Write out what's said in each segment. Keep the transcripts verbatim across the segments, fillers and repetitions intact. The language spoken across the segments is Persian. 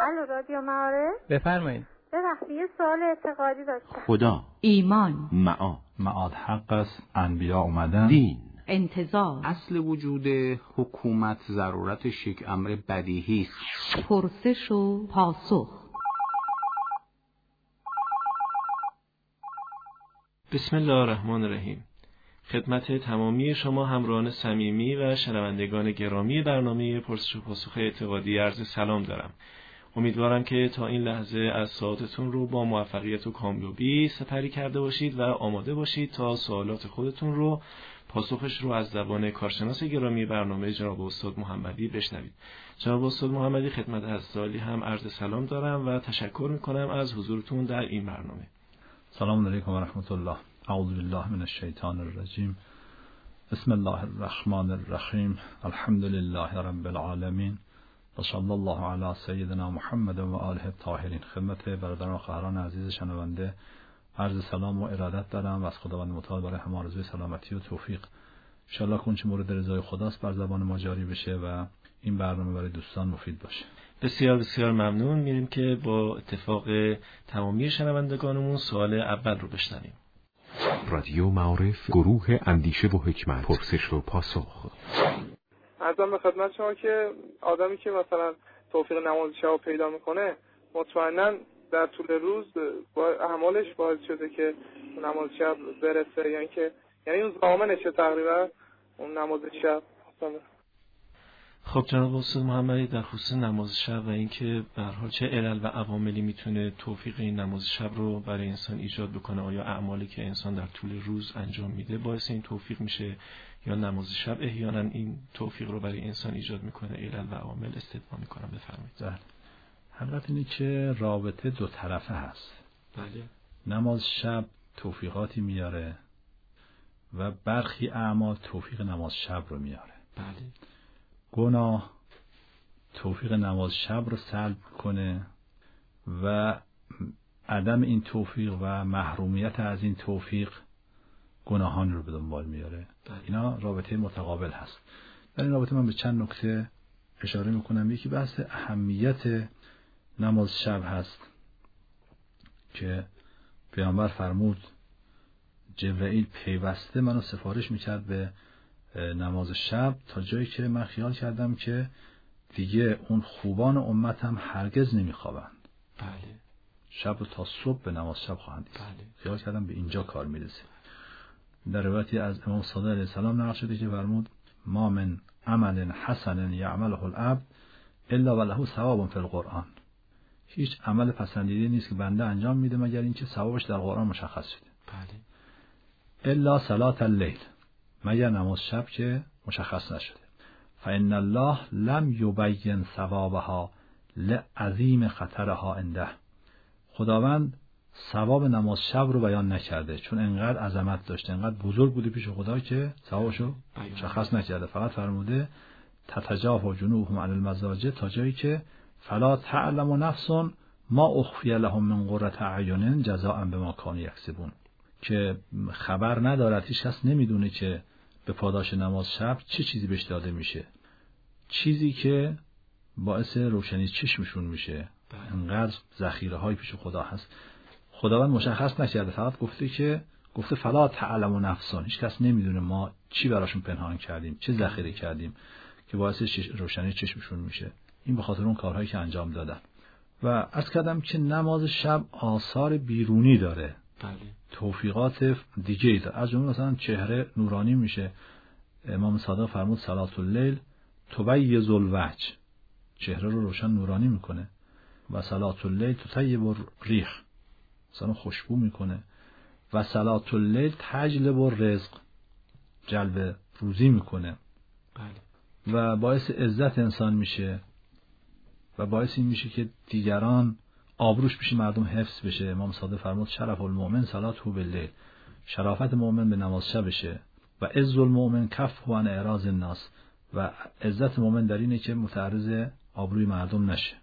الو رادیو معارف. بفرمایید. ببخشید یه سوال اعتقادی داشتم. خدا، ایمان، معاد، معاد حق است، انبیا اومدن، دین، انتظار، اصل وجود حکومت ضرورتش یک امر بدیهی است. پرسش و پاسخ. بسم الله الرحمن الرحیم. خدمت تمامی شما همراهان صمیمی و شنوندگان گرامی برنامه پرسش و پاسخ اعتقادی عرض سلام دارم. امیدوارم که تا این لحظه از ساعتتون رو با موفقیت و کامیابی سپری کرده باشید و آماده باشید تا سوالات خودتون رو پاسخش رو از زبان کارشناس گرامی برنامه جناب استاد محمدی بشنوید. جناب استاد محمدی خدمت از سالی هم عرض سلام دارم و تشکر میکنم از حضورتون در این برنامه. سلام علیکم و رحمت الله. اعوذ بالله من الشیطان الرجیم. بسم الله الرحمن الرحیم. الحمد لله رب العالمین. و صلی الله علی سیدنا محمد و آله الطاهرین. خدمت برادران و خواهران عزیز شنونده عرض سلام و ارادت دارم و از خداوند متعال برای همه آرزوی سلامتی و توفیق ان شاء الله کنچه مورد رضای خداست بر زبان ما جاری بشه و این برنامه برای دوستان مفید باشه. بسیار بسیار ممنون. میریم که با اتفاق تمامی شنوندگانمون سوال اول رو بشنویم. رادیو معارف، گروه اندیشه و حکمت، پرسش و پاسخ. عرضم به خدمت شما که آدمی که مثلا توفیق نماز شب پیدا میکنه مطمئناً در طول روز با اعمالش باعث شده که نماز شب برسه، یعنی که یعنی اون ضامنشه تقریبا اون نماز شب. خب جناب استاد محمدی در خصوص نماز شب و اینکه به هر حال چه علل و عواملی میتونه توفیق این نماز شب رو برای انسان ایجاد بکنه، آیا اعمالی که انسان در طول روز انجام میده باعث این توفیق میشه یا نماز شب احیانا این توفیق رو برای انسان ایجاد میکنه؟ علل و عوامل استدعا میکنم، بفرمایید. حقیقت اینه که رابطه دو طرفه هست. بله. نماز شب توفیقاتی میاره و برخی اعمال توفیق نماز شب رو میاره. بله. گناه توفیق نماز شب رو سلب کنه و عدم این توفیق و محرومیت از این توفیق گناهان رو به دنبال میاره. بله. اینا رابطه متقابل هست. در این رابطه من به چند نکته اشاره میکنم. یکی بحث اهمیت نماز شب هست که پیامبر فرمود جبرائیل پیوسته منو سفارش میکرد به نماز شب تا جایی که من خیال کردم که دیگه اون خوبان امتم هرگز نمیخوابند. بله. شب رو تا صبح به نماز شب خواهند ایست. بله. خیال کردم به اینجا کار میرسه. در روایتی از امام صادق علیه السلام نقل شده که فرمود ما من عمل حسن یعمله العبد الا وله ثواب فی القرآن. هیچ عمل پسندیده نیست که بنده انجام میده مگر اینکه ثوابش در قرآن مشخص شده. بله. الا صلاة اللیل، مگر نماز شب که مشخص نشده. فإن الله لم یبین ثوابها لعظیم خطرها عنده. خداوند ثواب نماز شب رو بیان نکرده چون انقدر عظمت داشته، انقدر بزرگ بوده پیش خدا که ثوابشو مشخص نکرده. فقط فرموده تتجافا جنوبهم عن المضاجع تا جایی که فلا تعلم نفس ما اخفی لهم من قرة اعین جزاء بما کانوا یکسبون، که خبر ندارد، هیچ کس نمیدونه که به پاداش نماز شب چه چیزی بهش داده میشه، چیزی که باعث روشنی چشمشون میشه. انقدر ذخیره های پیش خدا هست. خداوند مشخص نکرده، فقط گفته که گفته فلا تعلم نفس، هیچ کس نمیدونه ما چی براشون پنهان کردیم، چه ذخیره کردیم که باعث روشنی چشمشون میشه. این به خاطر اون کارهایی که انجام دادن. و عرض کردم که نماز شب آثار بیرونی داره. بله. توفیقات دیگه ای داره. از جمله مثلا چهره نورانی میشه. امام صادق فرمود صلاة اللیل تبیض الوجه، چهره رو روشن نورانی میکنه. و صلاة اللیل تطیب الریح، مثلا خوشبو میکنه. و صلاة اللیل تجلب الرزق، جلب روزی میکنه. بله. و باعث عزت انسان میشه و باعث این میشه که دیگران آبروش بشه، مردم حفظ بشه. امام صادق فرمود شرف المؤمن صلاته باللیل، شرافت مؤمن به نماز شبشه. و عز المؤمن کفه عن اعراض الناس، و عزت مؤمن در اینه که متعرض آبروی مردم نشه.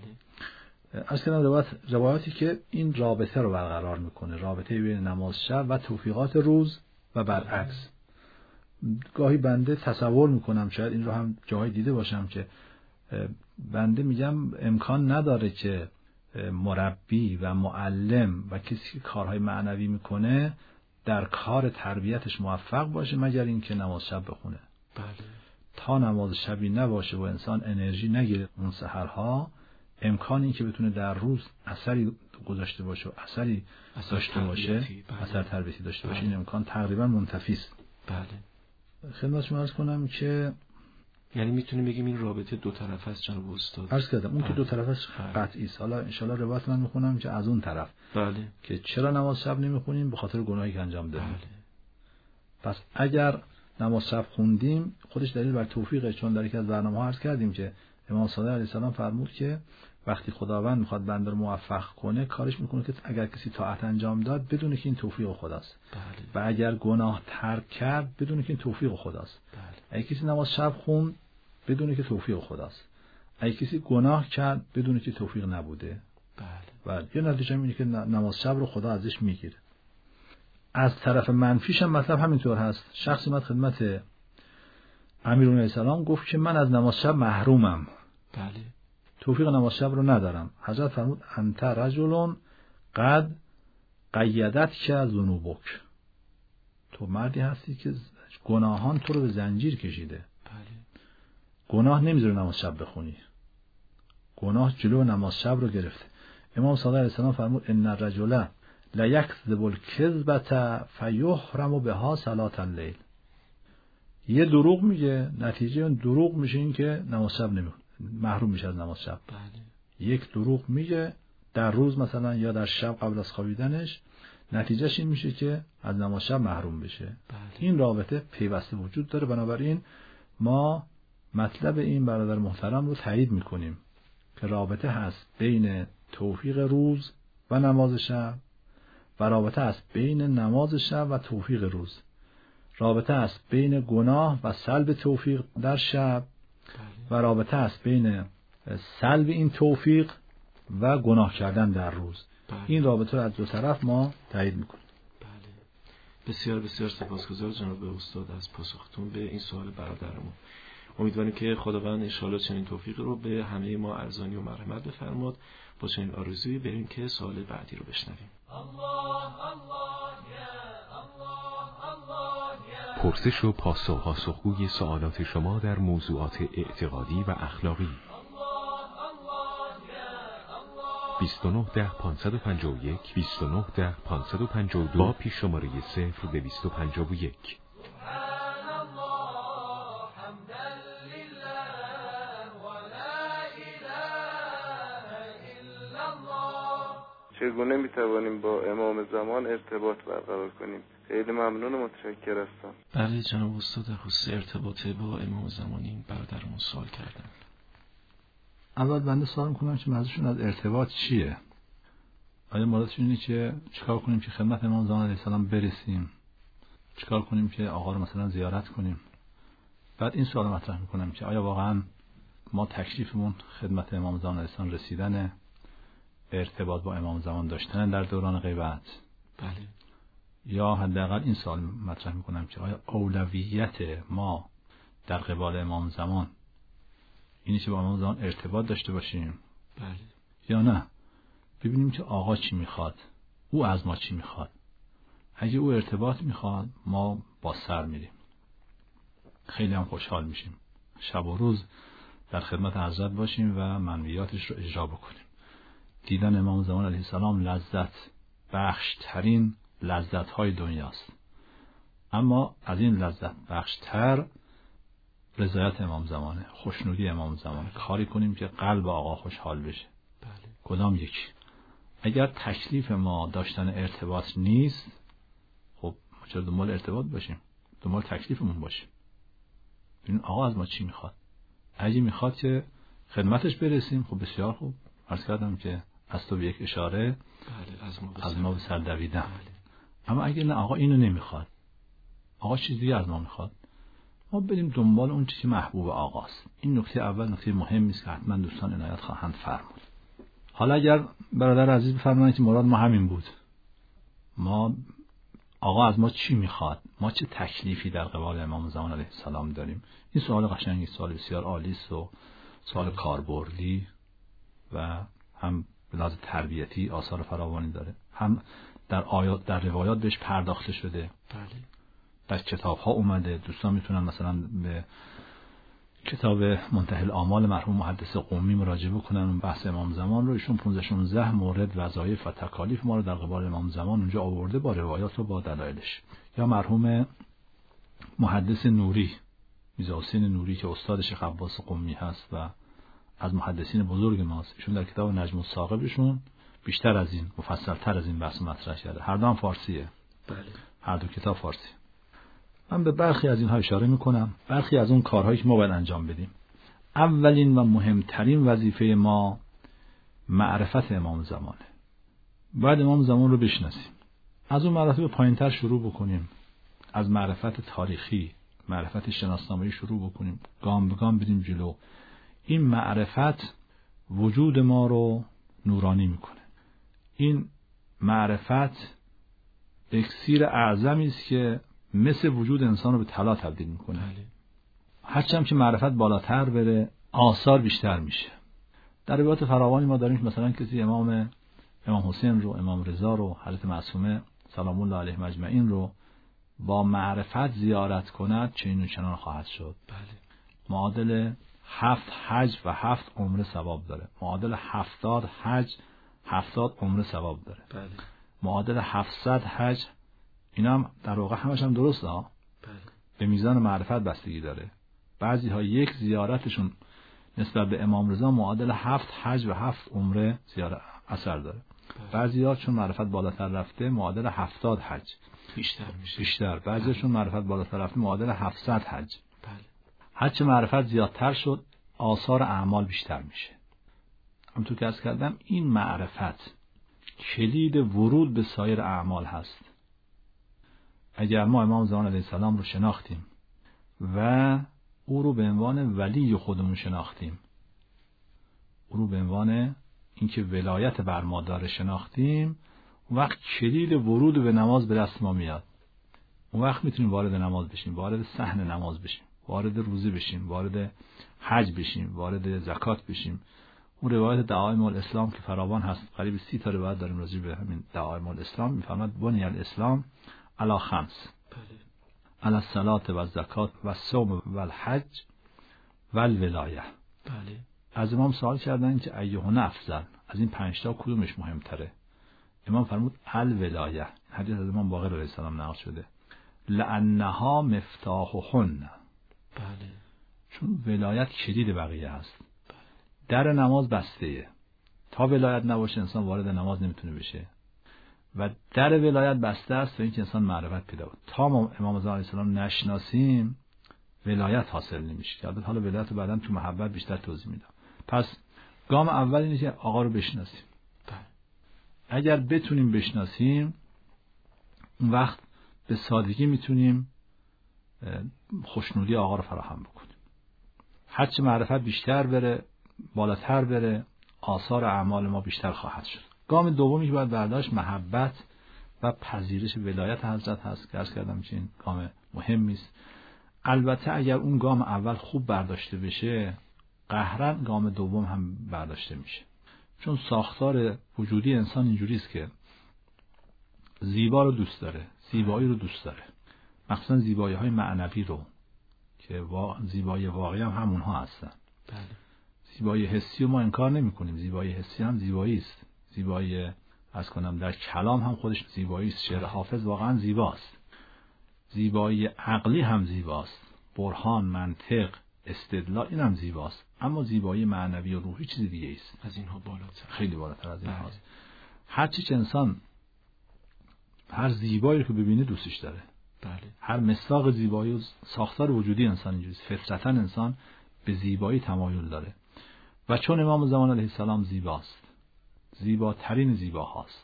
بله. از کنم روایت روایاتی که این رابطه رو برقرار میکنه، رابطه بین نماز شب و توفیقات روز و برعکس. گاهی بنده تصور میکنم، شاید این رو هم جایی دیده باشم که بنده میگم امکان نداره که مربی و معلم و کسی که کارهای معنوی میکنه در کار تربیتش موفق باشه مگر اینکه نماز شب بخونه. بله. تا نماز شبی نباشه و انسان انرژی نگیره اون سحرها، امکان این که بتونه در روز اثری گذاشته باشه و اثری اثر داشته باشه، بله. اثر تربیتی داشته باشه، بله. این امکان تقریبا منتفی است. بله. خدمت شما عرض کنم که یعنی میتونیم بگیم این رابطه دو طرفه است جناب استاد. عرض کردم اون بله. که دو طرفه است بله. قطعی است. حالا ان شاءالله روایت من میخونم که از اون طرف بله. که چرا نماز شب نمیخونیم، به خاطر گناهی که انجام دادیم. بله. پس اگر نماز شب خوندیم خودش دلیل بر توفیقه، چون در یکی از برنامه‌ها عرض کردیم که امام صادق علیه السلام فرمود که وقتی خداوند میخواد بنده رو موفق کنه کارش میکنه که اگر کسی طاعت انجام داد بدونه که این توفیق خداست. بله. و اگر گناه ترک کرد بدونه که این توفیق خداست. بله. اگه کسی نماز شب خوند بدونه که توفیق خداست. اگه کسی گناه کرد بدونه که توفیق نبوده. بله. و یه نتیجه اینه که نماز شب رو خدا ازش میگیره. از طرف منفیش هم مطلب همینطور هست. شخصی اومد خدمت امیرالمومنین علیه السلام گفت که من از نماز شب محرومم. بله. توفیق نماز شب رو ندارم. حضرت فرمود انت رجل قد قیدت که ذنوبک، تو مردی هستی که گناهان تو رو به زنجیر کشیده. بله. گناه نمیذاره نماز شب بخونی، گناه جلو نماز شب رو گرفته. امام صادق علیه السلام فرمود ان الرجل لا یکذب الکذبة فیحرم بها صلاة الليل. یه دروغ میگه، نتیجه اون دروغ میشه این که نماز شب نمیخونه، محروم میشه از نماز شب. بله. یک دروغ میگه در روز مثلا یا در شب قبل از خوابیدنش، نتیجهش این میشه که از نماز شب محروم بشه. بله. این رابطه پیوسته وجود داره. بنابراین ما مطلب این برادر محترم رو تایید میکنیم که رابطه هست بین توفیق روز و نماز شب و رابطه هست بین نماز شب و توفیق روز. رابطه هست بین گناه و سلب توفیق در شب و رابطه هست بین سلب این توفیق و گناه کردن در روز. بله. این رابطه رو از دو طرف ما تایید میکنیم. بله. بسیار بسیار سپاسگزار جناب استاد از پاسختون به این سوال برادرمون. امیدواریم که خداوند انشاءالله چنین توفیقی رو به همه ما ارزانی و مرحمت بفرماد. با چنین آرزویی بریم که سوال بعدی رو بشنویم. پرسش و پاسخ، پاسخگوی سوالات شما در موضوعات اعتقادی و اخلاقی. بیست و نه ده پانصد و پنجاه و یک بیست و نه ده پانصد و پنجاه و دو با پیش شماره صفر دویست و پنجاه و یک. چگونه میتوانیم با امام زمان ارتباط برقرار کنیم؟ خیلی ممنون و متشکر هستم. بله جناب استاد، در خصوص ارتباط با امام زمان این برادرمون سوال کردن. اول بنده سوال میکنم که منظورشون از ارتباط چیه؟ آیا مرادشون اینه که چیکار کنیم که خدمت امام زمان علیه السلام برسیم؟ چیکار کنیم که آقا رو مثلا زیارت کنیم؟ بعد این سوال مطرح میکنم که آیا واقعا ما تکلیفمون خدمت امام زمان علیه السلام رسیدن، ارتباط با امام زمان داشتن در دوران غیبت؟ بله. یا حداقل این سوال مطرح میکنم که آیا اولویت ما در قبال امام زمان اینه که با امام زمان ارتباط داشته باشیم؟ بله. یا نه ببینیم که آقا چی میخواد، او از ما چی میخواد. اگه او ارتباط میخواد ما با سر میریم، خیلی هم خوشحال میشیم، شب و روز در خدمت حضرت باشیم و منویاتش رو اجرا بکنیم. دیدن امام زمان علیه السلام لذت بخش ترین لذت های دنیاست. اما از این لذت بخش تر رضایت امام زمانه، خوشنودی امام زمانه. کاری کنیم که قلب آقا خوشحال بشه. بله. کدام یکی؟ اگر تکلیف ما داشتن ارتباط نیست، خب ما چرا دنبال ارتباط باشیم؟ دنبال تکلیفمون باشیم. ببین آقا از ما چی میخواد. اگه میخواد که خدمتش برسیم، خب بسیار خوب. عرض کردم که از تو به یک اشاره بله. از ما, از ما به سر دویدن. بله. اما اگر نه آقا اینو نمیخواد، آقا چیز دیگه از ما میخواد، ما بریم دنبال اون چیزی محبوب آقاست. این نکته اول نکته مهمی است که حتما دوستان عنایت خواهند فرمود. حالا اگر برادر عزیز بفرمایند که مراد ما همین بود، ما آقا از ما چی میخواد، ما چه تکلیفی در قبال امام زمان علیه السلام داریم، این سوال قشنگی، سوال بسیار عالی است و سوال کاربردی و هم به لحاظ تربیتی آثار فراوانی داره، هم در آیات در روایات بهش پرداخته شده. بله. در کتاب ها اومده. دوستان میتونن مثلا به کتاب منتهی الآمال مرحوم محدث قمی مراجعه بکنن، اون بحث امام زمان رو ایشون پانزده شانزده مورد وظایف و تکالیف ما رو در قبال امام زمان اونجا آورده با روایات و با دلایلش. یا مرحوم محدث نوری، میرزا حسین نوری که استاد شیخ عباس قمی هست و از محدثین بزرگ ماست، ایشون در کتاب نجم الثاقبشون بیشتر از این، مفصل‌تر از این بحث مطرح کرده. هر دو هم فارسیه. بله. هر دو کتاب فارسی. من به برخی از اینها اشاره میکنم، برخی از اون کارهایی که ما باید انجام بدیم. اولین و مهمترین وظیفه ما معرفت امام زمانه. باید امام زمان رو بشناسیم. از اون مراتب پایینتر شروع بکنیم. از معرفت تاریخی، معرفت شناسنامه‌ای شروع بکنیم. گام به گام بریم جلو. این معرفت وجود ما رو نورانی میکنه. این معرفت اکسیر اعظمی است که مثل وجود انسان رو به طلا تبدیل میکنه. بله. هرچند که معرفت بالاتر بره آثار بیشتر میشه. در روایات فراوانی ما داریم مثلا کسی امام امام حسین رو، امام رضا رو، حضرت معصومه سلام الله علیهم اجمعین رو با معرفت زیارت کند چنین و چنان خواهد شد. بله. معادل هفت حج و هفت عمره ثواب داره. معادل هفتاد حج هفتاد عمره ثواب داره. بله. معادل هفتصد حج، اینا هم در واقع همش هم درسته ها. بله. به میزان معرفت بستگی داره. بعضی ها یک زیارتشون نسبت به امام رضا معادل هفت حج و هفت عمره زیارت اثر داره. بله. بعضی ها چون معرفت بالاتر رفته معادل هفتاد حج بیشتر میشه. بیشتر. بعضیشون معرفت بالاتر رفته معادل هفتصد حج. بله. هرچه معرفت زیادتر شد آثار اعمال بیشتر میشه. همونطور که عرض کردم این معرفت کلید ورود به سایر اعمال هست. اگر ما امام زمان علیه السلام رو شناختیم و او رو به عنوان ولی خودمون شناختیم، او رو به عنوان اینکه ولایت بر ما داره شناختیم، اون وقت کلید ورود به نماز به دست ما میاد. اون وقت میتونیم وارد نماز بشیم، وارد صحن نماز بشیم، وارد روزه بشیم، وارد حج بشیم، وارد زکات بشیم. اون روایت دعائم الاسلام که فراوان هست، قریب سی تا روایت داریم راجع به همین دعائم الاسلام، میفرماد بنی الاسلام علی خمس. بله. علی الصلاة و الزکات و الصوم و الحج و الولایه. بله. از امام سوال کردن که ایهن افضل، از این پنج تا کدومش مهمتره؟ امام فرمود الولایه. حدیث از امام باقر علیه السلام نقل شده. لانها مفتاحهن. بله. چون ولایت کلید بقیه است. در نماز بسته‌ایه. تا ولایت نباشه انسان وارد نماز نمیتونه بشه. و در ولایت بسته است تا اینکه انسان معرفت پیدا کنه. تا ما امام زمان علیه السلام نشناسیم ولایت حاصل نمیشه. البته حالا ولایت رو بعداً تو محبت بیشتر توضیح میدم. پس گام اول اینه که آقا رو بشناسیم. اگر بتونیم بشناسیم اون وقت به سادگی میتونیم خوشنودی آقا رو فراهم بکنیم. هرچه معرفت بیشتر بره، بالاتر بره، آثار اعمال ما بیشتر خواهد شد. گام دومی که باید برداشت محبت و پذیرش ولایت حضرت هست که عرض کردم که این گام مهمی است. البته اگر اون گام اول خوب برداشته بشه قهرن گام دوم هم برداشته میشه. چون ساختار وجودی انسان اینجوری است که زیبا رو دوست داره، زیبایی رو دوست داره، مخصوصا زیبایی های معنوی رو که وا... زیبایی واقعی هم همونها هستن. بله. زیبایی حسی رو ما انکار نمی کنیم، زیبایی حسی هم زیبایی است. زیبایی از کنم در کلام هم خودش زیبایی است. شعر حافظ واقعا زیباست. زیبایی عقلی هم زیباست، برهان، منطق، استدلال این هم زیباست. اما زیبایی معنوی و روحی چیز دیگه است. از اینها بالاتر، خیلی بالاتر از این هاست. هر چی که انسان هر زیبایی که ببینه دوستش داره. بله. هر مصداق زیبایی و ساختار وجودی انسان اینجوری است. فطرتاً انسان به زیبایی تمایل داره. و چون امام زمان علیه السلام زیباست، زیباترین زیباهاست،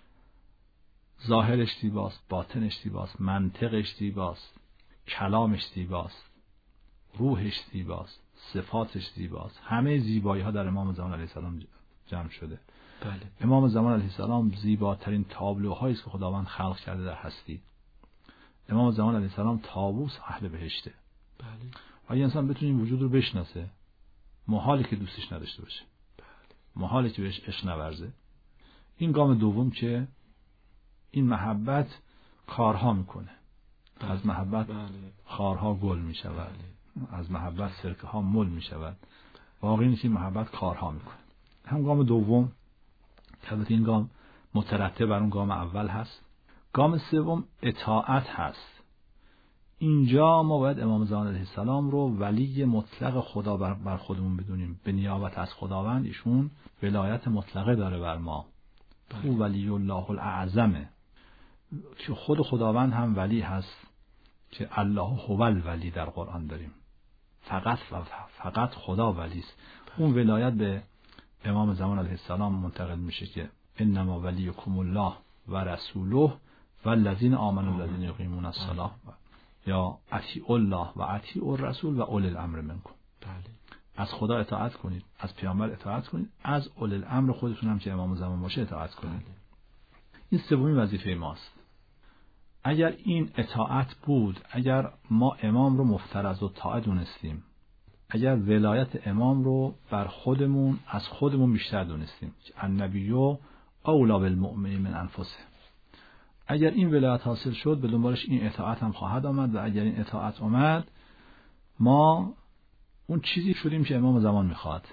ظاهرش زیباست، باطنش زیباست، منطقش زیباست، کلامش زیباست، روحش زیباست، صفاتش زیباست. همه زیبایی ها در امام زمان علیه السلام جمع شده. بله. امام زمان علیه السلام زیباترین تابلوهایی است که خداوند خلق کرده در هستی. امام زمان علیه السلام طاووس اهل بهشته. بله. اگه انسان بتونه این وجود رو بشناسه، محاله که دوستش نداشته باشه، محاله که بهش عشق نورزه. این گام دوم که این محبت کارها میکنه. از محبت خارها گل میشود، از محبت سرکه ها مل میشود. واقعی نیست این محبت کارها میکنه. هم گام دوم که البته این گام مترتب بر اون گام اول هست. گام سوم اطاعت هست. اینجا ما باید امام زمان علیه السلام رو ولی مطلق خدا بر خودمون بدونیم. به نیابت از خداوند ایشون ولایت مطلقه داره بر ما. او ولی الله الاعظمه که خود خداوند هم ولی هست که الله هو الولی در قرآن داریم. فقط و فقط خدا ولی است. اون ولایت به امام زمان علیه السلام منتقل میشه که انما ولیکم الله و رسوله و الذین آمنوا الذین یقیمون الصلاة یا اطیعوا الله و اطیعوا الرسول و اولی الامر منکم. از خدا اطاعت کنید، از پیامبر اطاعت کنید، از اولی الامر خودتون هم که امام زمان باشه اطاعت کنید. این سومین وظیفه ماست. اگر این اطاعت بود، اگر ما امام رو مفترض و طاعه دونستیم، اگر ولایت امام رو بر خودمون از خودمون بیشتر دونستیم، النبی اولی بالمؤمنین من انفسهم، اگر این ولایت حاصل شد به دنبالش این اطاعت هم خواهد آمد و اگر این اطاعت آمد ما اون چیزی شدیم که امام زمان میخواد.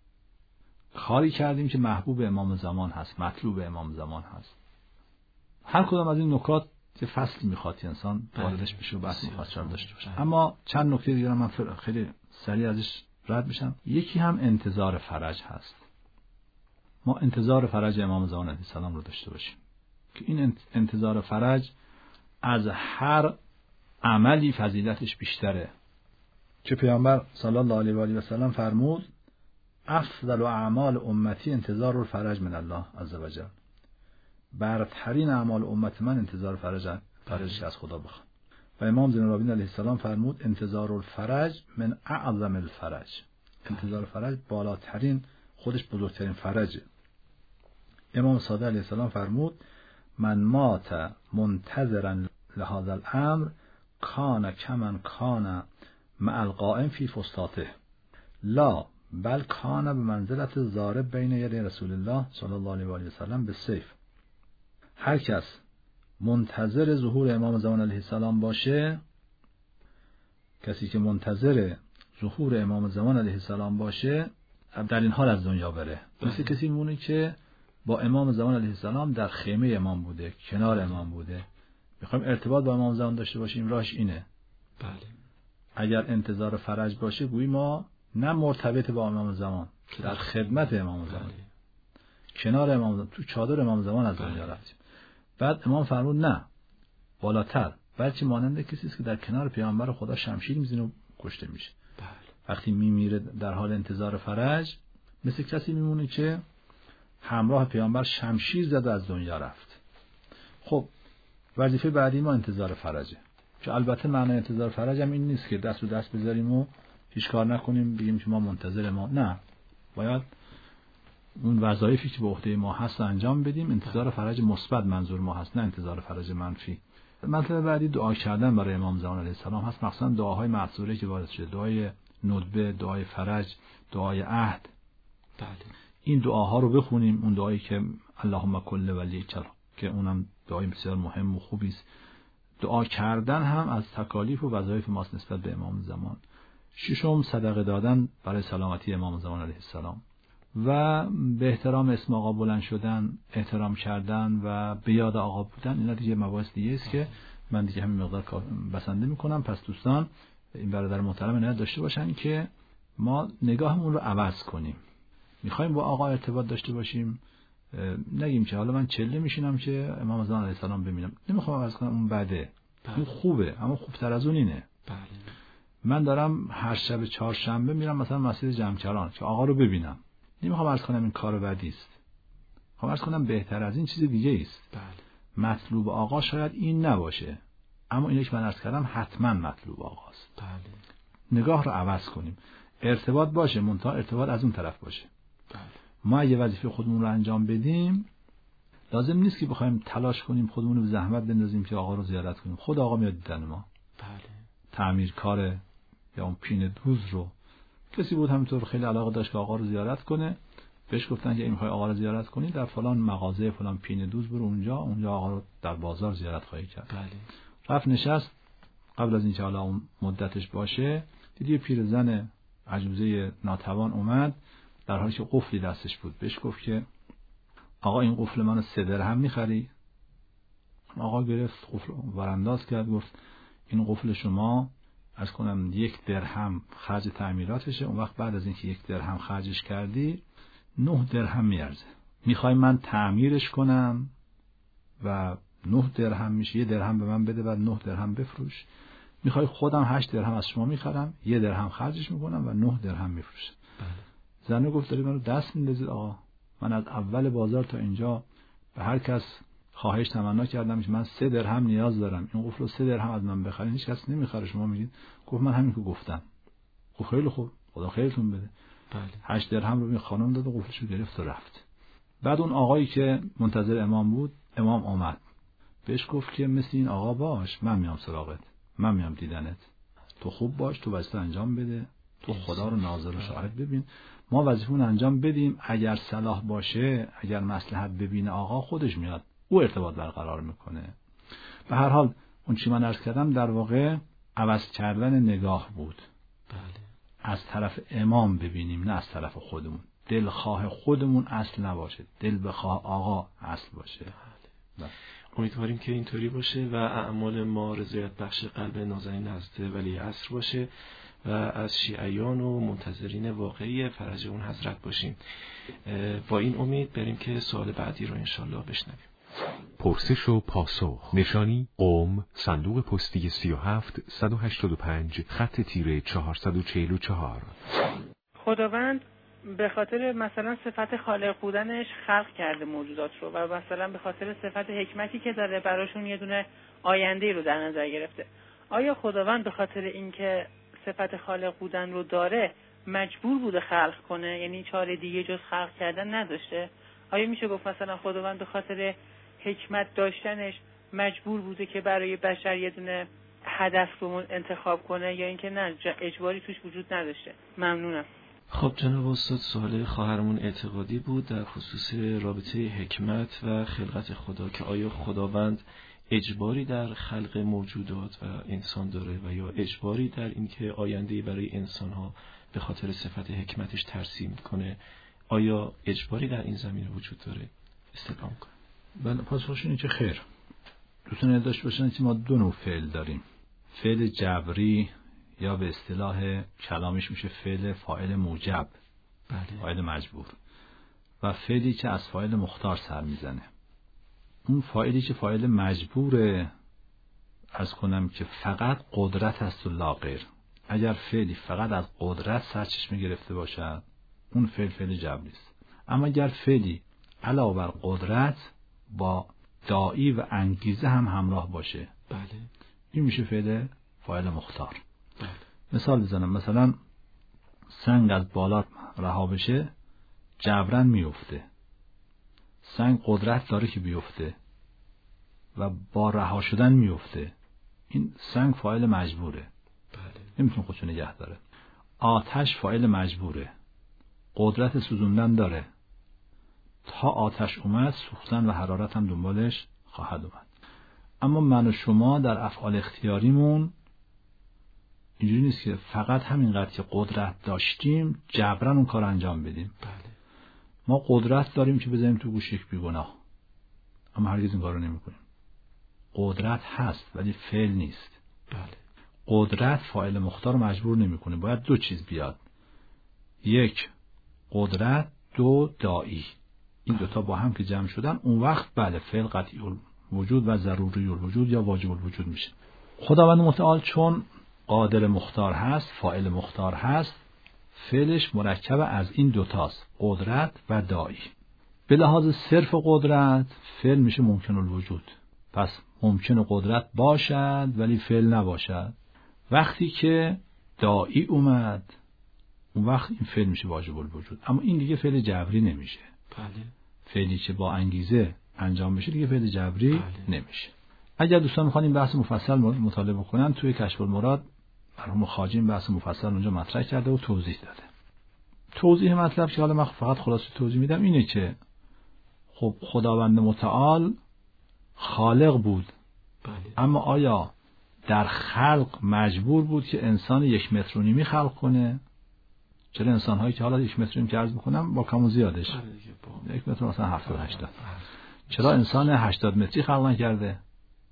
کاری کردیم که محبوب امام زمان هست، مطلوب امام زمان هست. هر کدام از این نکات که فصلی میخواد که انسان واردش بشه و بحث مفصل داشته باشه. اما چند نکته دیگه من خیلی سریع ازش رد بشم. یکی هم انتظار فرج هست. ما انتظار فرج امام زمان علیه السلام رو داشته باشیم که این انتظار فرج از هر عملی فضیلتش بیشتره. که پیامبر صلی الله علیه و آله و سلم فرمود افضل اعمال امتی انتظار الفرج من الله عز و جل. برترین اعمال امت من انتظار فرج فرجش از خدا بخوام. و امام زین العابدین علیه السلام فرمود انتظار الفرج من اعظم الفرج. انتظار فرج بالاترین، خودش بزرگترین فرجه. امام صادق علیه السلام فرمود من مات منتظرا لهذا الامر کان کمن کان مع القائم فی فسطاطه لا بل کان به منزلت ضارب بین یدی رسول الله صلی الله علیه و آله و سلم بالسیف. هر کس منتظر ظهور امام زمان علیه السلام باشه، کسی که منتظر ظهور امام زمان علیه السلام باشه در این حال از دنیا بره. مثل کسی میمونه که با امام زمان علیه السلام در خیمه امام بوده، کنار امام بوده. میخوایم ارتباط با امام زمان داشته باشیم، راهش اینه. بله. اگر انتظار فرج باشه گویی ما نه مرتبط با امام زمان، در خدمت امام زمان، بله. کنار امام زمان، تو چادر امام زمان از دنیا بله. رفتیم. بعد امام فرمود نه، بالاتر، بلکه مانند کسی است که در کنار پیامبر خدا شمشیر میزنه و کشته میشه. بله. وقتی میمیره در حال انتظار فرج، مثل کسی میمونه که همراه پیامبر شمشیر زد و از دنیا رفت. خب وظیفه بعدی ما انتظار فرجه، که البته معنی انتظار فرج هم این نیست که دست رو دست بذاریم و هیچ کار نکنیم بگیم که ما منتظر ما، نه، باید اون وظایفی که به عهده ما هست انجام بدیم. انتظار فرج مثبت منظور ما هست، نه انتظار فرج منفی. مطلب بعدی دعا کردن برای امام زمان علیه السلام هست، مخصوصا دعاهای معصوره که وارد شده، دعای ندبه، دعای فرج، دعای عهد. بله. این دعاها رو بخونیم. اون دعایی که اللهم کل ولیک که اونم دعای بسیار مهم و خوبی است. دعا کردن هم از تکالیف و وظایف ماست نسبت به امام زمان. ششم صدقه دادن برای سلامتی امام زمان علیه السلام و به احترام اسم آقا بلند شدن، احترام کردن و به یاد آقا بودن. اینا دیگه مباحث دیگه است که من دیگه همین مقدار بسنده میکنم. پس دوستان این برادر محترم عنایت داشته باشن که ما نگاهمون رو عوض کنیم. میخوایم با آقا ارتباط داشته باشیم، نگیم که حالا من چله میشینم که امام زمان علیه السلام ببینم. نمیخوام عوض کنم، اون بده. اون خوبه اما خوبتر از اون اینه. بله. من دارم هر شب چهارشنبه میرم مثلا مسجد جمکران که آقا رو ببینم. نمیخوام عرض کنم این کار بدی است. میخوام عرض کنم بهتر از این چیز دیگه است. بله. مطلوب آقا شاید این نباشه، اما اینی که من عرض کردم حتما مطلوب آقاست. بله. نگاه رو عوض کنیم. ارتباط باشه، منتها ارتباط از اون طرف باشه. بله. ما اگه وظیفه خودمون رو انجام بدیم، لازم نیست که بخوایم تلاش کنیم خودمون رو به زحمت بندازیم که آقا رو زیارت کنیم. خود آقا میاد دیدن ما. بله. تعمیرکار یا اون پینه دوز رو کسی بود همینطور خیلی علاقه داشت که آقا رو زیارت کنه. بهش گفتن که این میخوای آقا رو زیارت کنی در فلان مغازه فلان پینه دوز برو اونجا، اونجا آقا رو در بازار زیارت خواهی کرد. بله. رفت نشست. قبل از اینکه حالا اون مدتش باشه دید یه پیرزن عجوزه ناتوان اومد در حالی که قفلی دستش بود. بهش گفت که آقا این قفل منو سه درهم میخری؟ آقا گرفت قفل ورانداز کرد، گفت این قفل شما از کنم یک درهم خرج تعمیراتشه، اون وقت بعد از اینکه یک درهم خرجش کردی نه درهم میارزه. میخوای من تعمیرش کنم و نه درهم میشه، یه درهم به من بده بعد نه درهم بفروش. میخوای خودم هشت درهم از شما میخرم، یه درهم خرجش میکنم و نه درهم میفروشم. زنه گفت داری منو دست میندازید آقا، من از اول بازار تا اینجا به هر کس خواهش تمنا کردم که من سه درهم نیاز دارم، این قفل رو سه درهم از من بخرین، هیچ کس نمیخره، شما میگید. گفت من همین که گفتم. گفت خیلی خوب، خدا خیرتون بده. بله. هشت درهم رو به خانم داد و قفلشو گرفت و رفت. بعد اون آقایی که منتظر امام بود، امام آمد. بهش گفت که مثل این آقا باش، من میام سراغت، من میام دیدنت، تو خوب باش، تو وظیفه انجام بده، تو خدا رو ناظر و شاهد ببین، ما وظیفه‌مون انجام بدیم، اگر صلاح باشه، اگر مصلحت ببینه آقا خودش میاد، او ارتباط برقرار میکنه. به هر حال اون چی من عرض کردم در واقع عوض کردن نگاه بود. بله. از طرف امام ببینیم نه از طرف خودمون. دلخواه خودمون اصل نباشه، دل بخواه آقا اصل باشه. بله. امیدواریم که اینطوری باشه و اعمال ما رضایت بخش قلب نازنین حضرت ولی عصر باشه و از شیعیان و منتظرین واقعی فرج اون حضرت باشیم. با این امید بریم که سوال بعدی رو انشالله بشنویم. پرسش و پاسخ. نشانی قم، صندوق پستی سی و هفت صد و هشتاد و پنج، خط تیره چهارصد و چهل و چهار. خداوند به خاطر مثلا صفت خالق بودنش خلق کرده موجودات رو و مثلا به خاطر صفت حکمتی که داره براشون یه دونه آینده رو در نظر گرفته. آیا خداوند به خاطر اینکه صفت خالق بودن رو داره مجبور بوده خلق کنه، یعنی چاره دیگه جز خلق کردن نداشته؟ آیا میشه گفت مثلا خداوند به خاطر حکمت داشتنش مجبور بوده که برای بشر یه دونه هدف رو انتخاب کنه، یا اینکه نه اجباری توش وجود نداشته؟ ممنونم. خب جناب استاد، سوال خواهرمون اعتقادی بود در خصوص رابطه حکمت و خلقت خدا که آیا خداوند اجباری در خلق موجودات و انسان داره و یا اجباری در اینکه آینده‌ای برای انسان‌ها به خاطر صفت حکمتش ترسیم کنه، آیا اجباری در این زمینه وجود داره؟ استفهام کن. بله، پاسخش اینه که خیر. دوستان یاد باشن که ما دو نوع فعل داریم. فعل جبری یا به اصطلاح کلامیش میشه فعل فاعل موجب، بله، فاعل مجبور، و فعلی که از فاعل مختار سر میزنه. اون فاعلی که فاعل مجبوره از کنم که فقط قدرت هست و لا غیر. اگر فعلی فقط از قدرت سرچشمه گرفته باشد اون فعل فعل جبری است. اما اگر فعلی علاوه بر قدرت با داعی و انگیزه هم همراه باشه، بله، این میشه فعل فاعل مختار. بله. مثال بزنم، مثلا سنگ از بالا رها بشه جبران میفته. سنگ قدرت داره که بیفته و با رها شدن میفته. این سنگ فاعل مجبوره، بله، نمیتونه خودشو نگه داره. آتش فاعل مجبوره، قدرت سوزوندن داره، تا آتش اومد سوختن و حرارت هم دنبالش خواهد اومد. اما من و شما در افعال اختیاریمون اینجوری نیست که فقط همینقدر که قدرت داشتیم جبران اون کار انجام بدیم. بله. ما قدرت داریم که بزنیم تو گوش یک بیگناه، اما هرگز این کار رو نمی کنیم. قدرت هست ولی فعل نیست. بله. قدرت فاعل مختار مجبور نمی کنه، باید دو چیز بیاد، یک قدرت، دو داعی. این دوتا با هم که جمع شدن اون وقت بله فعل قطعی الوجود و ضروری الوجود یا واجب الوجود میشه. خداوند متعال چون قادر مختار هست، فاعل مختار هست، فعلش مرکب از این دوتاست، قدرت و داعی. به لحاظ صرف قدرت فعل میشه ممکن الوجود، پس ممکن قدرت باشد ولی فعل نباشد. وقتی که داعی اومد اون وقت این فعل میشه واجب الوجود، اما این دیگه فعل جبری نمیشه. بله. فعلی که با انگیزه انجام بشه دیگه فعل جبری بله. نمیشه. اگر دوستان میخوان این بحث مفصل مطالعه کنن توی کشف المراد مرحوم خواجین بحث مفصل اونجا مطرح کرده و توضیح داده. توضیح مطلب که حالا من فقط خلاصه توضیح میدم اینه که خب خداوند متعال خالق بود، بله. اما آیا در خلق مجبور بود که انسان یک متر و نیمی خلق کنه؟ چرا انسان هایی که حالا یک متر و نیمی که عرض میکنم با کم و زیادش بله یک متر مثلا هفتاد هشتاد، چرا انسان هشتاد متری خلق نکرده؟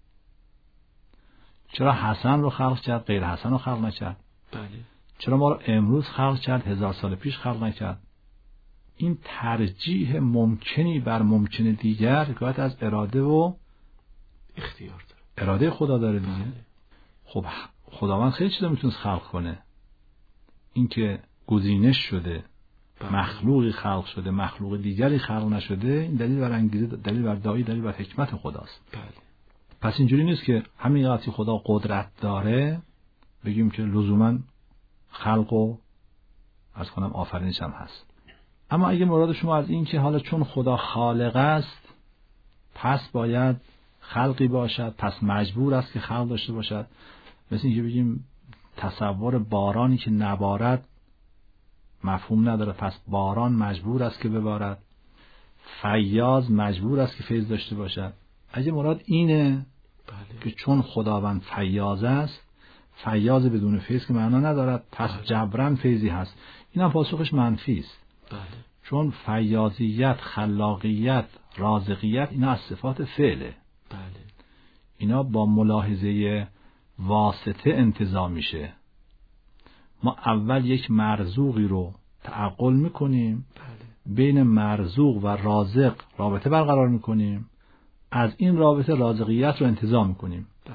چرا حسن رو خلق کرد غیر حسن رو خلق نکرد؟ بله. چرا ما رو امروز خلق کرد هزار سال پیش خلق نکرد؟ این ترجیح ممکنی بر ممکن دیگر حکایت از اراده و اختیار داره. اراده خدا داره دیگه. بله. خب خداوند خیلی چیزا میتونست خلق کنه. این که گزینش شده، بله. مخلوقی خلق شده، مخلوق دیگری خلق نشده، این دلیل بر انگیزه، دلیل بر دایی، دلیل بر حکمت خداست. بله. پس اینجوری نیست که همین وقتی خدا قدرت داره بگیم که لزوما خلق و عرض کنم آفرینش هم هست. اما اگه مراد شما از این که حالا چون خدا خالق است پس باید خلقی باشد، پس مجبور است که خلق داشته باشد، مثل اینکه بگیم تصور بارانی که نبارد مفهوم نداره، پس باران مجبور است که ببارد، فیاض مجبور است که فیض داشته باشد. اگه مراد اینه بله. که چون خداوند فیاض است، فیاض بدون فیض که معنا ندارد، پس بله. جبران فیضی هست. این هم پاسخش منفی است. بله. چون فیاضیت، خلاقیت، رازقیت اینا از صفات فعله. بله. اینا با ملاحظه واسطه انتزاع میشه. ما اول یک مرزوقی رو تعقل میکنیم، بله. بین مرزوق و رازق رابطه برقرار میکنیم، از این رابطه رازقیت رو انتزاع میکنیم. بله.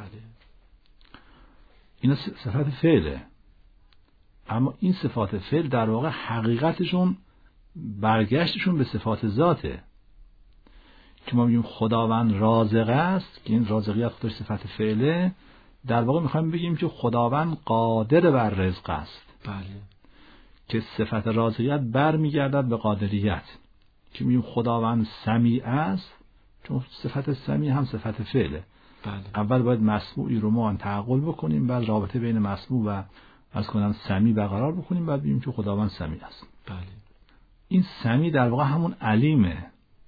اینا صفات فعله. اما این صفات فعل در واقع حقیقتشون برگشتشون به صفات ذاته. که ما میگیم خداوند رازق است، که این رازقیت خودش صفت فعله، در واقع میخوایم بگیم که خداوند قادر بر رزق است. بله. که صفت رازقیت برمیگردد به قادریت. که میگیم خداوند سمیع است، چون صفت سمیع هم صفت فعله. بله. اول باید مسموعی رو ما تعقل بکنیم، بعد رابطه بین مسموع و از کنم سمیع برقرار بکنیم، بعد بگیم که خداوند سمیع است. بله. این سمیع در واقع همون علیمه.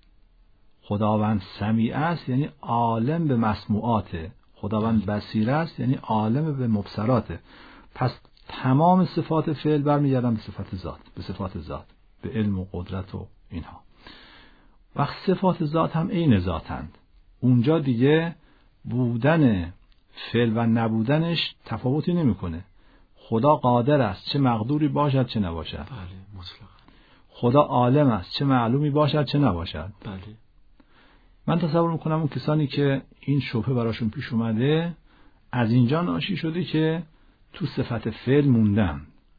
خداوند سمیع است یعنی عالم به مسموعاته. خداوند بصیر است یعنی عالم به مبصراته. پس تمام صفات فعل برمیگردن به صفات ذات، به صفات ذات، به علم و قدرت و اینها. وقت صفات ذات هم عین ذاتند. اونجا دیگه بودن فعل و نبودنش تفاوتی نمیکنه. خدا قادر است چه مقدوری باشد چه نباشد. بله مطلقاً. خدا عالم است چه معلومی باشد چه نباشد. بله. من تصور میکنم اون کسانی که این شبهه براشون پیش اومده از اینجا ناشی شده که تو صفت فعل موندن.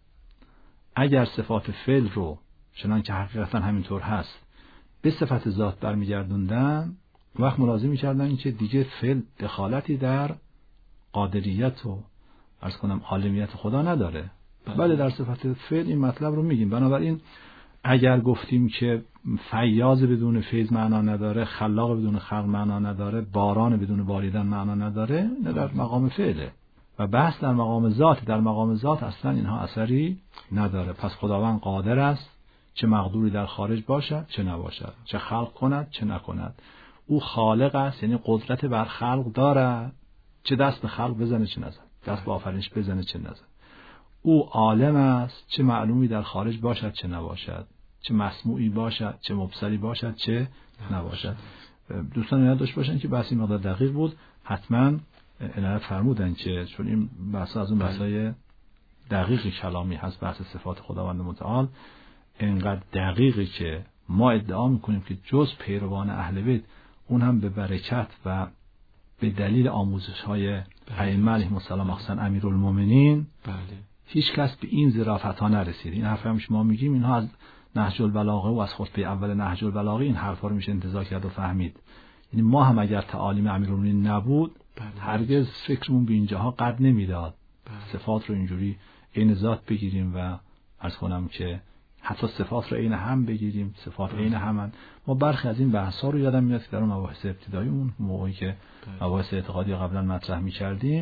اگر صفات فعل رو چنان که حقیقتا همینطور هست به صفت ذات برمیگردوندن، وقت ملاحظه میکردن که دیگه فعل دخالتی در قادریت و عرض کنم عالمیت خدا نداره. بله, بله در صفت فعل این مطلب رو میگیم. بنابراین اگر گفتیم که فیاض بدون فیض معنا نداره، خلاق بدون خلق معنا نداره، باران بدون باریدن معنا نداره، نه در مقام فعله و بحث در مقام ذات. در مقام ذات اصلا اینها اثری نداره. پس خداوند قادر است چه مقدوری در خارج باشد چه نباشد، چه خلق کند چه نکند. او خالق است یعنی قدرت بر خلق دارد، چه دست به خلق بزنه چه نزنه، دست به آفرینش بزنه چه نزنه. او عالم است چه معلومی در خارج باشد چه نباشد، چه مسموعی باشد چه مبصری باشد چه نباشد. دوستان یاد داشته باشن که بحث این مقدار دقیق بود، حتما عنایت فرمودن که چون این بحث از اون بحثای دقیق کلامی هست، بحث صفات خداوند متعال اینقدر دقیقی که ما ادعا میکنیم که جز پیروان اهل بیت اون هم به برکت و به دلیل آموزش های ائمه علیهم السلام مخصوصا امیرالمومنین بله هیچ کس به این ظرافت ها نرسید. این حرف هم شما میگیم اینها از نهج البلاغه و از خطبه اول نهج البلاغه این حرفا رو میشه انتزاع کرد و فهمید. یعنی ما هم اگر تعالیم امیرالمومنین نبود بله. هرگز فکرمون به اینجاها قد نمیداد. بله. صفات رو اینجوری عین ذات بگیریم و عرض کنم که حتی صفات رو عین هم بگیریم، صفات عین همن. ما برخی از این بحثا رو یادم میاد که در اون مباحث ابتدایی اون موقعی که مباحث اعتقادی قبلا مطرح می‌کردیم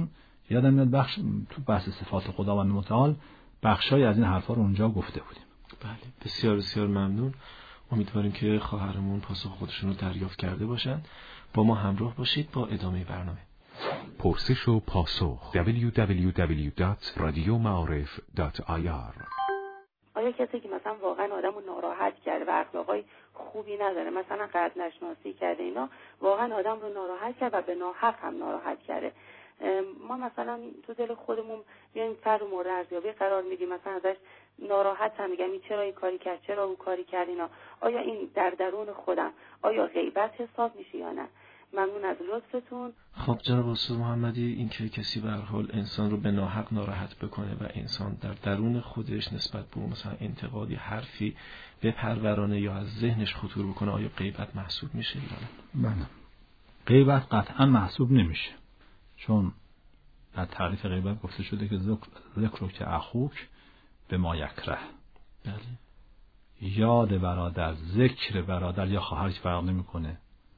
یادم میاد بخش تو بحث صفات خداوند متعال بخشای از این حرفا رو اونجا گفته بودیم. بله، بسیار بسیار ممنون. امیدواریم که خواهرمون پاسخ خودشون رو دریافت کرده باشن. با ما همراه باشید با ادامه برنامه. پرسش و پاسخ دبلیو دبلیو دبلیو دات رادیو معارف دات آی آر. آیا کسی که مثلا واقعا آدمو ناراحت کرده و اخلاقای خوبی نداره، مثلا قد نشناسی کرده، اینا واقعا آدم رو ناراحت کرده و به ناحق هم ناراحت کرده، ما مثلا تو دل خودمون بیایم فرد رو مورد ارزیابی قرار میدیم، مثلا ازش ناراحت هم میگم این چرا این کاری کرد، چرا اون کاری کرد، اینا آیا این در درون خودم آیا غیبت حساب میشه یا نه؟ ممنون از لطفتون. خب جناب استاد محمدی، این که کسی به هر حال انسان رو به ناحق ناراحت بکنه و انسان در درون خودش نسبت به مثلا انتقادی حرفی بپرورانه یا از ذهنش خطور بکنه، آیا غیبت محسوب میشه یا نه؟ بله، غیبت قطعا محسوب نمیشه، چون در تعریف غیبت گفته شده که ذکر که اخوک به ما یکره. بله. یاد برادر، ذکر برادر یا خواهر که فرق نمیکنه،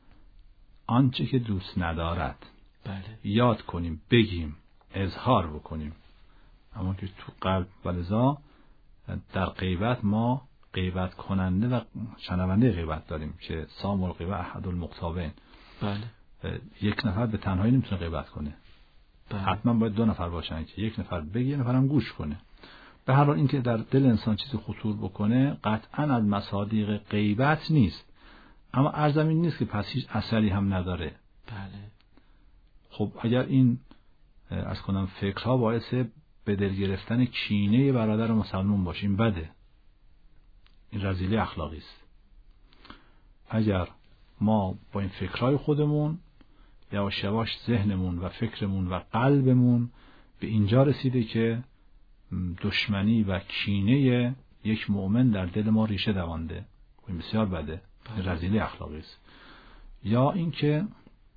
آنچه که دوست ندارد بله. یاد کنیم، بگیم، اظهار بکنیم. اما که تو قلب و لذا در غیبت ما غیبت کننده و شنونده غیبت داریم که سام الغیبه احد المغتابین. بله. یک نفر به تنهایی نمیتونه غیبت کنه. بله. حتما باید دو نفر باشن که یک نفر بگه، یک نفر هم گوش کنه. به هر حال اینکه در دل انسان چیزی خطور بکنه قطعا از مصادیق غیبت نیست، اما عرضم این نیست که پس هیچ اثری هم نداره. بله. خب اگر این از کنم فکرها باعث به دل گرفتن کینه برادر مسلمان باشه، این بده، این رذیله اخلاقی است. اگر ما با این فکرهای خودمون یواش یواش ذهنمون و فکرمون و قلبمون به اینجا رسیده که دشمنی و کینه یک مؤمن در دل ما ریشه دوانده، این بسیار بده، رذیله اخلاقی است. یا اینکه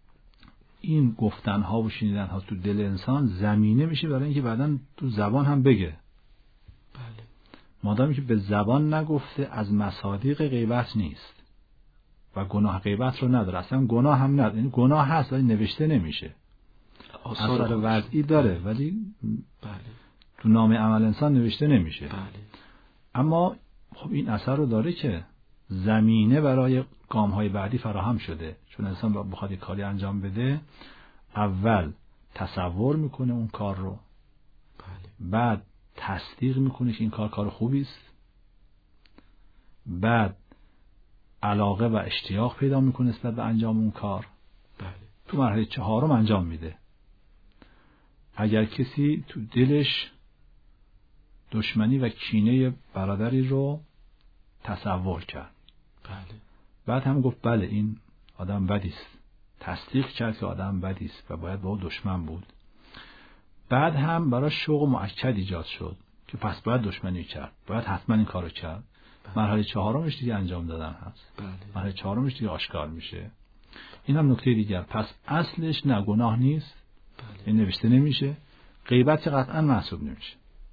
این گفتنها و شنیدنها تو دل انسان زمینه میشه برای اینکه بعداً تو زبان هم بگه. بله. مادامی که به زبان نگفته از مصادیق غیبت نیست و گناه غیبت رو نداره، اصلا گناه هم نداره، این گناه هست ولی نوشته نمیشه، اثر وضعی داره ولی بله. تو نام عمل انسان نوشته نمیشه. بله. اما خب این اثر رو داره که زمینه برای گام‌های بعدی فراهم شده، چون انسان بخواد یک کاری انجام بده اول تصور میکنه اون کار رو. بله. بعد تصدیق میکنه که این کار کار خوبی است، بعد علاقه و اشتیاق پیدا میکنه نسبت به انجام اون کار. بله. تو مرحله چهارم انجام میده. اگر کسی تو دلش دشمنی و کینه برادری رو تصور کرد، بله. بعد هم گفت بله این آدم بدی است، تصدیق کرد که آدم بدی است و باید با او دشمن بود، بعد هم برای شوق مؤکد ایجاد شد که پس باید دشمنی کرد، باید حتما این کارو کرد. بله. مرحله چهارمش دیگه انجام دادن هست. بله. مرحله چهارمش دیگه آشکار میشه. این هم نکته دیگر، پس اصلش نه گناه نیست. بله. این نوشته نمیشه، غیبت قطعا محسوب نمیشه،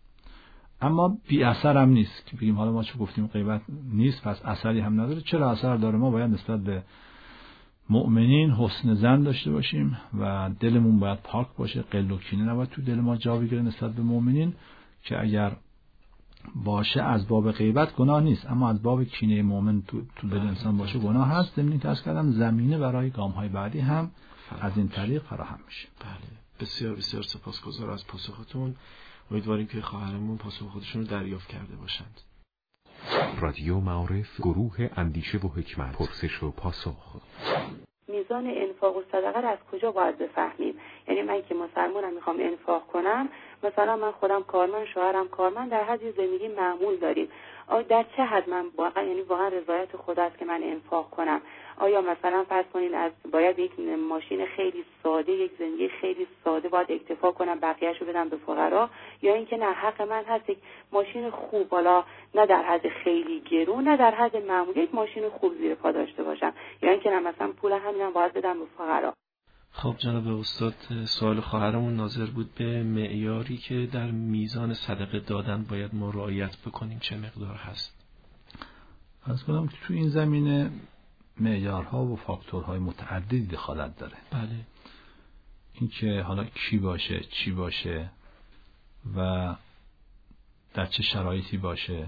اما بی اثر هم نیست که بگیم حالا ما چه گفتیم غیبت نیست پس اثری هم نداره. چرا اثر داره؟ ما باید نسبت به مؤمنین حسن ظن داشته باشیم و دلمون باید پاک باشه، غل و کینه نباید تو دل ما جا بگیره نسبت به مؤمنین، که اگر باشه از باب غیبت گناه نیست، اما از باب کینه مؤمن تو, تو دل انسان باشه گناه هست. ضمن اینکه عرض کردم زمینه برای گام‌های بعدی هم از این طریق فراهم میشه. بله. بسیار بسیار سپاسگزار از پاسختون. امیدواریم که خواهرمون پاسخ خودشون رو دریافت کرده باشند. رادیو معارف، گروه اندیشه و حکمت، پرسش و پاسخ. میزان انفاق و صدقه رو از کجا باید بفهمیم؟ یعنی من که مسلمانم میخوام انفاق کنم، مثلا من خودم کارمند، شوهرم کارمند، در حد زندگی معمول داریم، آیا در چه حد من واقعا یعنی واقعا رضایت خدا است که من انفاق کنم؟ آیا مثلا فرض کنین از باید یک ماشین خیلی ساده، یک زندگی خیلی ساده باید اکتفا کنم، بقیه‌شو بدم به فقرا، یا اینکه نه حق من هست یک ماشین خوب، حالا نه در حد خیلی گرون نه در حد معمولی، یک ماشین خوب زیر پا داشته باشم، یا اینکه نه مثلا پول همینم باید بدم به فقرا؟ خب جناب استاد، سوال خواهرمون ناظر بود به معیاری که در میزان صدقه دادن باید ما رعایت بکنیم، چه مقدار هست؟ از کنم که تو این زمینه معیارها و فاکتورهای متعددی دخالت داره. بله. اینکه حالا کی باشه، چی باشه و در چه شرایطی باشه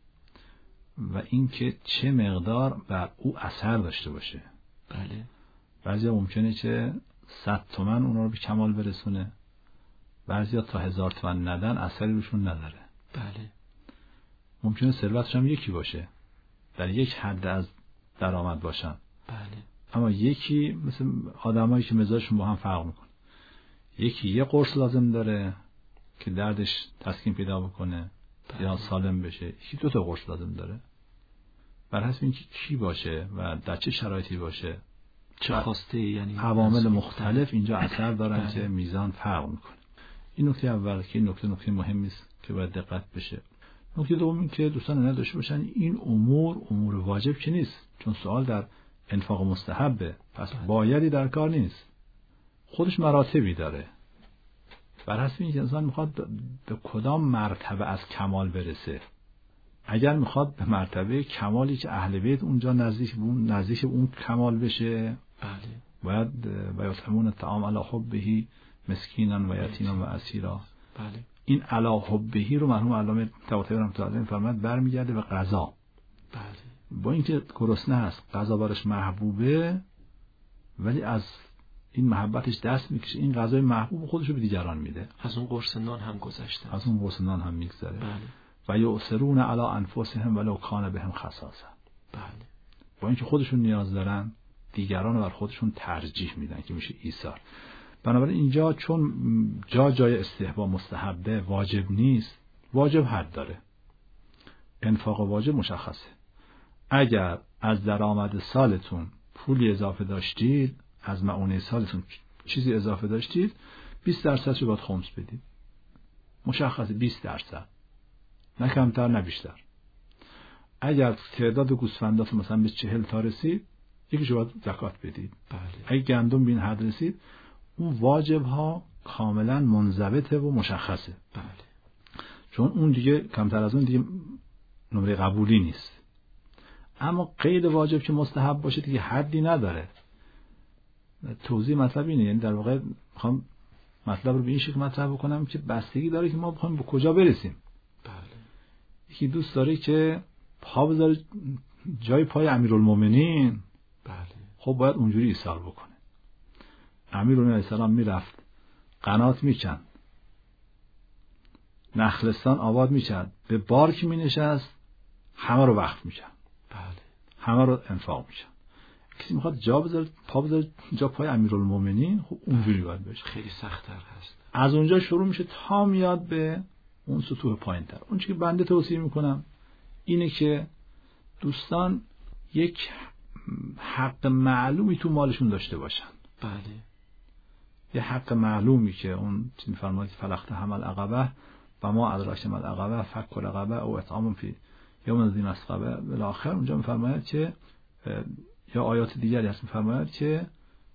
و اینکه چه مقدار بر او اثر داشته باشه. بله. بعضیا ممکنه که صد تومن اونا رو به کمال برسونه، بعضیا تا هزار تومن ندن اثری روشون نداره. بله. ممکنه ثروتش هم یکی باشه، در یک حد از درآمد باشن. بله. اما یکی مثل آدمایی که مزاجشون با هم فرق میکنه، یکی یه قرص لازم داره که دردش تسکین پیدا بکنه بله. یا سالم بشه، یکی دو تا قرص لازم داره. بر حسب اینکه کی باشه و در چه شرایطی باشه، چه خواسته، یعنی عوامل مختلف اینجا اثر دارن بله. که میزان فرق میکنه. این نکته اول که این نکته نکته مهمی است که باید دقت بشه. نکته دوم این که دوستان نداشته باشن این امور امور واجب که نیست، چون سوال در انفاق مستحبه، پس بله. بایدی در کار نیست، خودش مراتبی داره. بر حسب اینکه انسان میخواد به کدام مرتبه از کمال برسه. اگر میخواد به مرتبه کمالی که اهل بیت اونجا نزدیک اون نزدیک اون کمال بشه، بله. باید و یطعمون الطعام علی حبه مسکینا و یتیما و اسیرا. بله. این علی حبه رو مرحوم علامه طباطبایی رحمة الله علیه فرمود برمیگرده به غذا. بله. با اینکه گرسنه هست، غذا براش محبوبه، ولی از این محبتش دست میکشه، این غذای محبوب خودش رو به دیگران میده. از اون قرص نان هم گذشته، از اون قرص نان هم میگذره. بله. و یؤثرون علی انفسهم ولو کان بهم خصاصه. بله. با اینکه خودشون نیاز دارن، دیگران رو بر خودشون ترجیح میدن که میشه ایثار. بنابراین اینجا چون جا جای استحباب مستحبه، واجب نیست، واجب حد داره. انفاق واجب مشخصه. اگر از درآمد سالتون پولی اضافه داشتید، از معونه سالتون چیزی اضافه داشتید، بیست درصد رو باید خمس بدید. مشخصه بیست درصد. نه کمتر نه بیشتر. اگر تعداد گوسفندات مثلا به چهل تا رسید، یکیش رو باید زکات بدید. بله. اگه گندم به این حد رسید، اون واجب ها کاملا منضبطه و مشخصه. بله. چون اون دیگه کمتر از اون دیگه نمره قبولی نیست. اما غیر واجب که مستحب باشه دیگه حدی نداره. توضیح مطلب اینه، یعنی در واقع میخوام مطلب رو به این شکل مطرح بکنم که بستگی داره که ما بخوایم به کجا برسیم. بله. یکی دوست داره که پا بذاره جای پای امیرالمومنین، بله. خب باید اونجوری ایثار بکنه. امیرالمومنین علیه السلام میرفت قنات میکند، نخلستان آباد میکرد، به بار که مینشست همه رو وقف میکرد. بله. همه رو انفاق میکرد. کسی میخواد جا بذاره پا بذاره جا پای امیرالمومنین، خب اونجوری باید بشه. خیلی سخت‌تر هست. از اونجا شروع میشه تا میاد به اون سطوح پایین‌تر. اون چیزی که بنده توصیه میکنم اینه که دوستان یک حق معلومی تو مالشون داشته باشن. بله. یه حق معلومی که اون چی میفرماید فلخت حمل عقبه و ما ادراک ما العقبه فک العقبه او اطعام فی یوم ذی مسغبه بالاخر اونجا میفرماید که یا آیات دیگری هست میفرماید که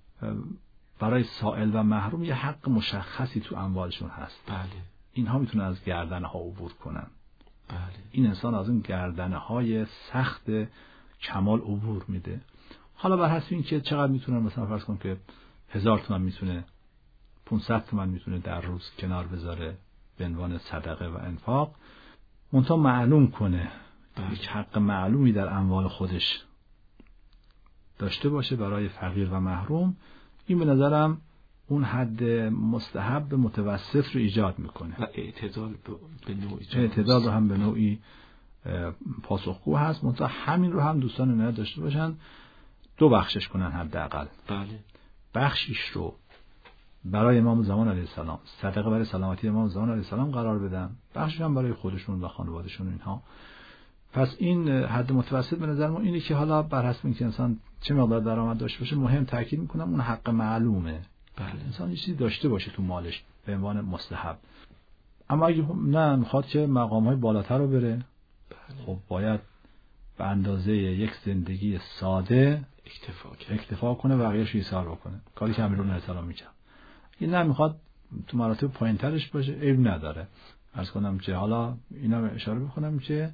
برای سائل و محروم یه حق مشخصی تو اموالشون هست. بله. اینها میتونن از گردنه ها عبور کنن. بله. این انسان از اون گردنه های سخت کمال عبور میده. حالا بر حسب این که چقدر میتونن، مثلا فرض کن که هزار تومن میتونه، پانصد تومن میتونه در روز کنار بذاره به عنوان صدقه و انفاق، منتها معلوم کنه، بله. یک حق معلومی در اموال خودش داشته باشه برای فقیر و محروم. این به نظرم اون حد مستحب متوسط رو ایجاد میکنه و اعتدال به نوعی اعتدال رو هم به نوعی پاسخگو هست. منتها همین رو هم دوستان نه داشته باشن دو بخشش کنن حداقل. بله. بخشیش رو برای امام زمان علیه السلام، صدقه برای سلامتی امام زمان علیه السلام قرار بدن، بخشش هم برای خودشون و خانوادهشون اینها. پس این حد متوسط به نظر ما اینه که حالا بر حسب اینکه انسان چه مقدار درآمد داشته باشه، مهم تاکید میکنم اون حق معلومه. بله. انسان یه چیزی داشته باشه تو مالش به عنوان مستحب. اما اگه نه میخواد که مقام‌های بالاتر رو بره، بله. خب باید به اندازه یک زندگی ساده اکتفا کنه، اکتفا کنه و بقیه‌اش ایثار بکنه، کاری که امیرالمومنین علیه السلام می‌کرد. این نه میخواد تو مراتب پایین‌ترش باشه، عیب نداره. عرض کنم که حالا اینا اشاره بکنم که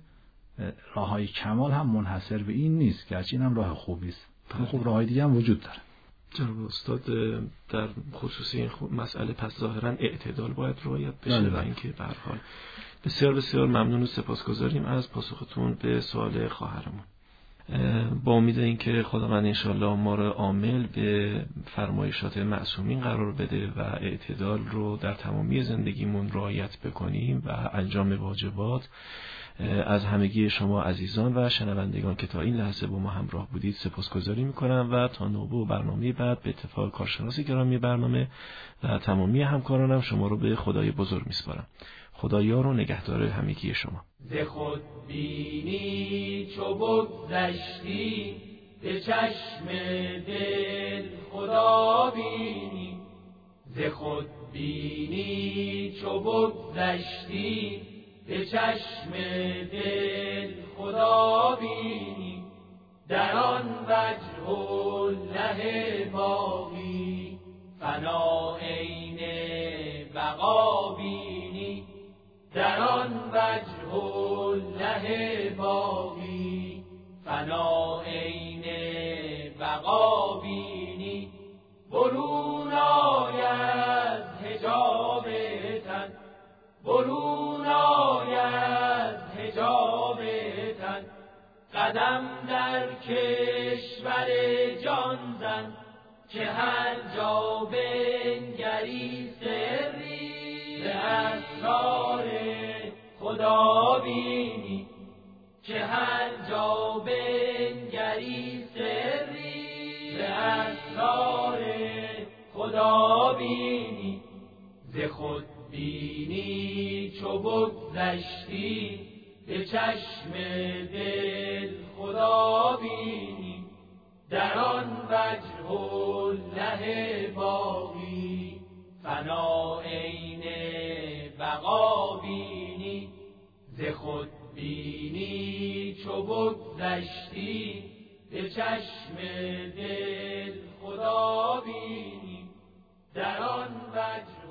راههای کمال هم منحصر به این نیست، گرچه این هم راه خوبی است. خب راههای دیگه هم وجود داره. جناب استاد در خصوص این مسئله پس ظاهرا اعتدال باید رعایت بشه و اینکه به هر حال بسیار بسیار ممنون و سپاسگزاریم از پاسختون به سوال خواهرمون. با امید اینکه خداوند انشالله ما رو عامل به فرمایشات معصومین قرار بده و اعتدال رو در تمامی زندگیمون رعایت بکنیم و انجام واجبات. از همگی شما عزیزان و شنوندگان که تا این لحظه با ما همراه بودید سپاسگزاری میکنم و تا نوبه و برنامه بعد به اتفاق کارشناس گرامی برنامه و تمامی همکارانم شما رو به خدای بزرگ میسپارم. خدا یار و نگهدار همگی شما. ز خود بینی چو بگذشتی به چشم دل خدا بینی. ز خود بینی چو بگذشتی به چشم دل خدا بینی. در آن وجه الله باقی فنا عین بقا بینی. در آن وجه الله باقی فنا عین بقا بینی. برون آید حجاب تن، برون آید حجاب تن. قدم در کشور جان زن که هر جا بنگری سری به اسرار خدا بینی. که هر جا بنگری سری به اسرار خدا بینی. ز خود بینی چو بگذشتی به چشم دل خدا بینی. در آن وجه الله باقی فنا عین بقا بینی. ز خود بینی چو بگذشتی به چشم دل خدا بینی. در آن وجه